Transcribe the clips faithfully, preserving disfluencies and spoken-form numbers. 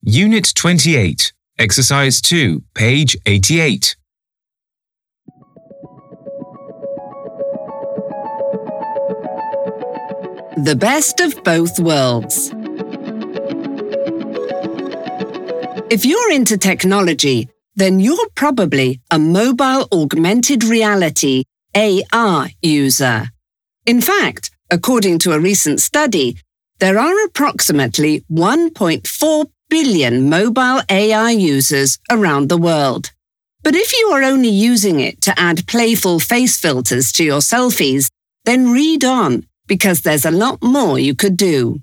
Unit twenty-eight, Exercise two, page eighty-eight. The best of both worlds. If you're into technology, then you're probably a mobile augmented reality A R user. In fact, according to a recent study, there are approximately one point four billion mobile A R users around the world. But if you are only using it to add playful face filters to your selfies, then read on, because there's a lot more you could do.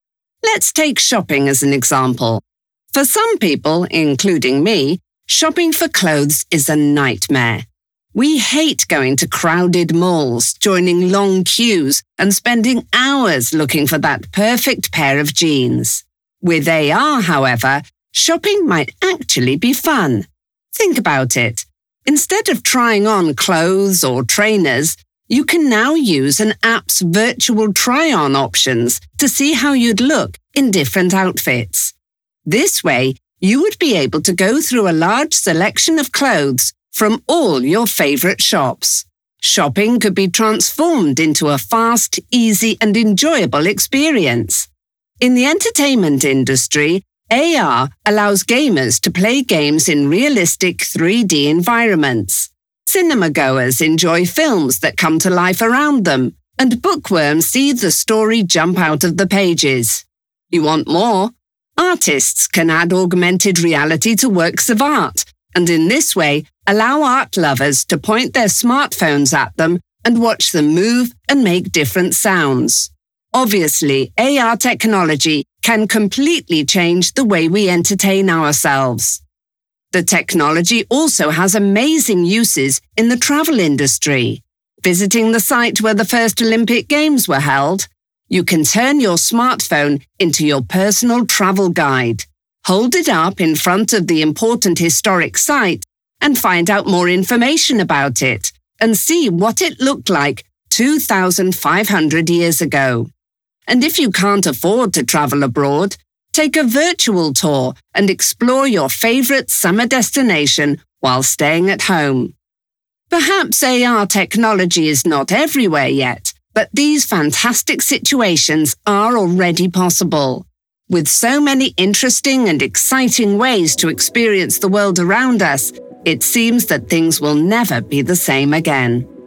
Let's take shopping as an example. For some people, including me, shopping for clothes is a nightmare. We hate going to crowded malls, joining long queues, and spending hours looking for that perfect pair of jeans. With A R, however, shopping might actually be fun. Think about it. Instead of trying on clothes or trainers, you can now use an app's virtual try-on options to see how you'd look in different outfits. This way, you would be able to go through a large selection of clothes from all your favorite shops. Shopping could be transformed into a fast, easy, and enjoyable experience. In the entertainment industry, A R allows gamers to play games in realistic three D environments. Cinema-goers enjoy films that come to life around them, and bookworms see the story jump out of the pages. You want more? Artists can add augmented reality to works of art, and in this way, allow art lovers to point their smartphones at them and watch them move and make different sounds. Obviously, A R technology can completely change the way we entertain ourselves. The technology also has amazing uses in the travel industry. Visiting the site where the first Olympic Games were held, you can turn your smartphone into your personal travel guide. Hold it up in front of the important historic site and find out more information about it and see what it looked like two thousand five hundred years ago. And if you can't afford to travel abroad, take a virtual tour and explore your favorite summer destination while staying at home. Perhaps A R technology is not everywhere yet, but these fantastic situations are already possible. With so many interesting and exciting ways to experience the world around us, it seems that things will never be the same again.